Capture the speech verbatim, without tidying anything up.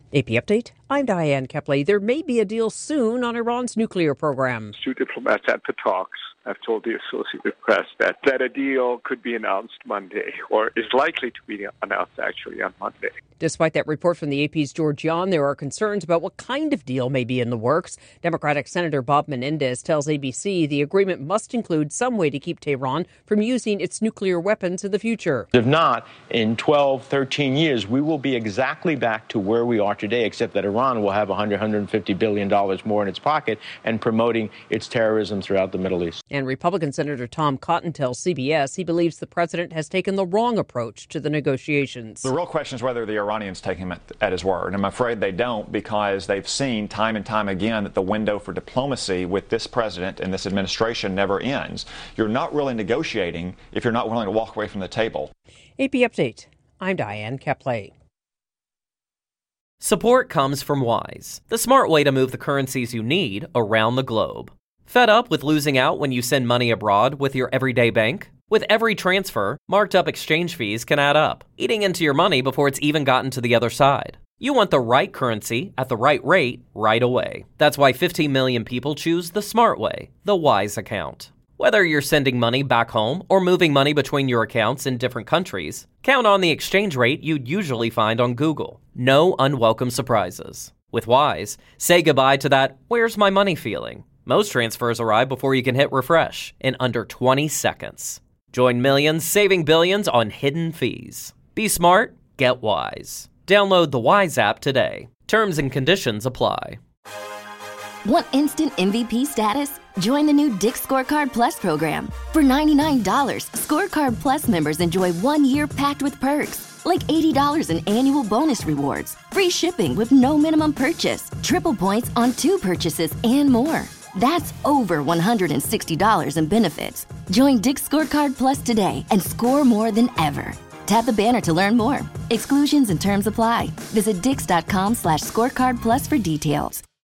A P Update, I'm Diane Kepley. There may be a deal soon on Iran's nuclear program. Two diplomats at the talks have told the Associated Press that, that a deal could be announced Monday, or is likely to be announced actually on Monday. Despite that report from the A P's George Yon, there are concerns about what kind of deal may be in the works. Democratic Senator Bob Menendez tells A B C the agreement must include some way to keep Tehran from using its nuclear weapons in the future. If not, in twelve, thirteen years, we will be exactly back to where we are today, except that Iran will have one hundred, one hundred fifty billion dollars more in its pocket and promoting its terrorism throughout the Middle East. And Republican Senator Tom Cotton tells C B S he believes the president has taken the wrong approach to the negotiations. The real question is whether the Iranians take him at, at his word. And I'm afraid they don't, because they've seen time and time again that the window for diplomacy with this president and this administration never ends. You're not really negotiating if you're not willing to walk away from the table. A P Update, I'm Diane Kepley. Support comes from Wise, the smart way to move the currencies you need around the globe. Fed up with losing out when you send money abroad with your everyday bank? With every transfer, marked up exchange fees can add up, eating into your money before it's even gotten to the other side. You want the right currency at the right rate right away. That's why fifteen million people choose the smart way, the Wise account. Whether you're sending money back home or moving money between your accounts in different countries, count on the exchange rate you'd usually find on Google. No unwelcome surprises. With Wise, say goodbye to that "where's my money" feeling. Most transfers arrive before you can hit refresh in under twenty seconds. Join millions saving billions on hidden fees. Be smart, get Wise. Download the Wise app today. Terms and conditions apply. Want instant M V P status? Join the new Dick's Scorecard Plus program. For ninety-nine dollars, Scorecard Plus members enjoy one year packed with perks, like eighty dollars in annual bonus rewards, free shipping with no minimum purchase, triple points on two purchases, and more. That's over one hundred sixty dollars in benefits. Join Dick's Scorecard Plus today and score more than ever. Tap the banner to learn more. Exclusions and terms apply. Visit dix.com slash scorecard plus for details.